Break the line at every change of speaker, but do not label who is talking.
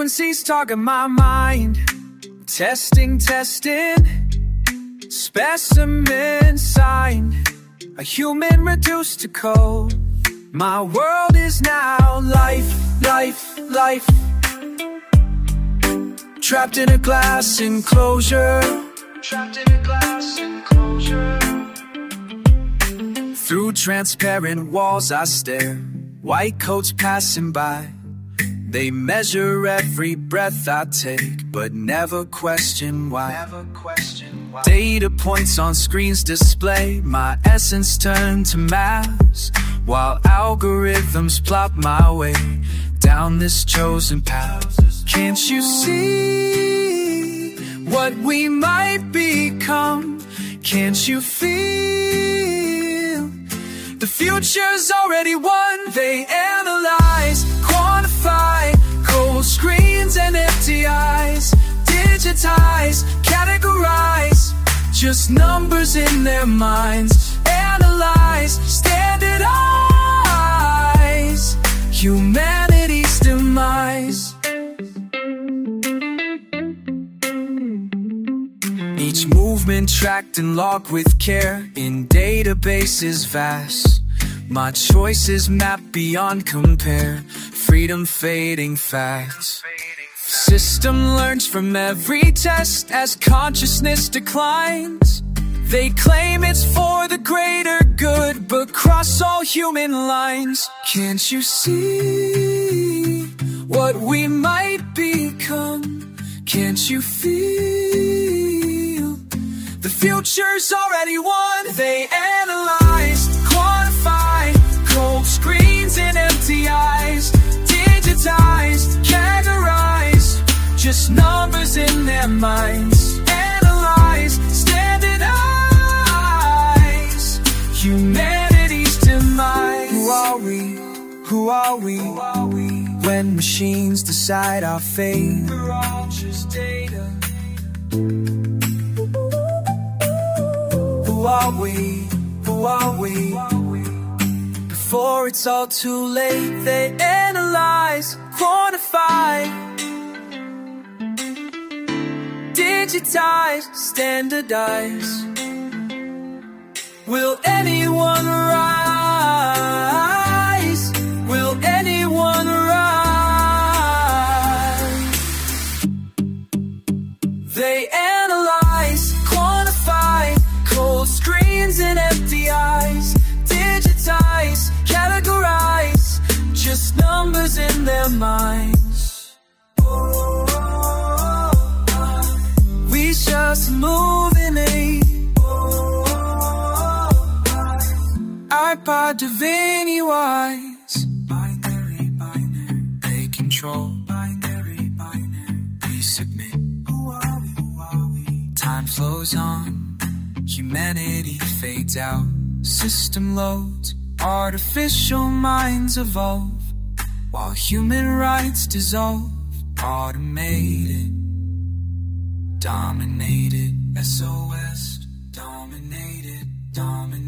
frequencies target my mind. Testing, specimen signed, a human reduced to code. My world is now life. Trapped in a glass enclosure. Through transparent walls I stare, white coats passing by. They measure every breath I take, but never question why. Data points on screens display my essence turned to mass, while algorithms plot my way down this chosen path. Can't you see what we might become? Can't you feel the future's already won? They analyze, quantify, cold screens and empty eyes. Digitize, categorize, just numbers in their minds. Analyze, standardize, humanity's demise. Each movement tracked and logged with care in databases vast. My choices mapped beyond compare, freedom fading fast. System learns from every test as consciousness declines. They claim it's for the greater good, but cross all human lines. Can't you see what we might become? Can't you feel the future's already won? They analyze, quantify, cold screens and empty eyes. Digitize, categorize, just numbers in their minds. Analyze, standardize, humanity's demise. Who are we? Who are we? When machines decide our fate, we're all just data. Who are we? Who are we? Before it's all too late, they analyze, quantify, digitize, standardize. Will anyone rise? Will anyone rise? They analyze, quantify, cold screens and empty eyes. Digitize, categorize, just numbers in their minds. We just move in a iPod Divinity wise. Binary, they control. Binary, we submit. Who are we? Time flows on, humanity fades out. System loads, artificial minds evolve, while human rights dissolve. Automated, dominated, SOS, dominated.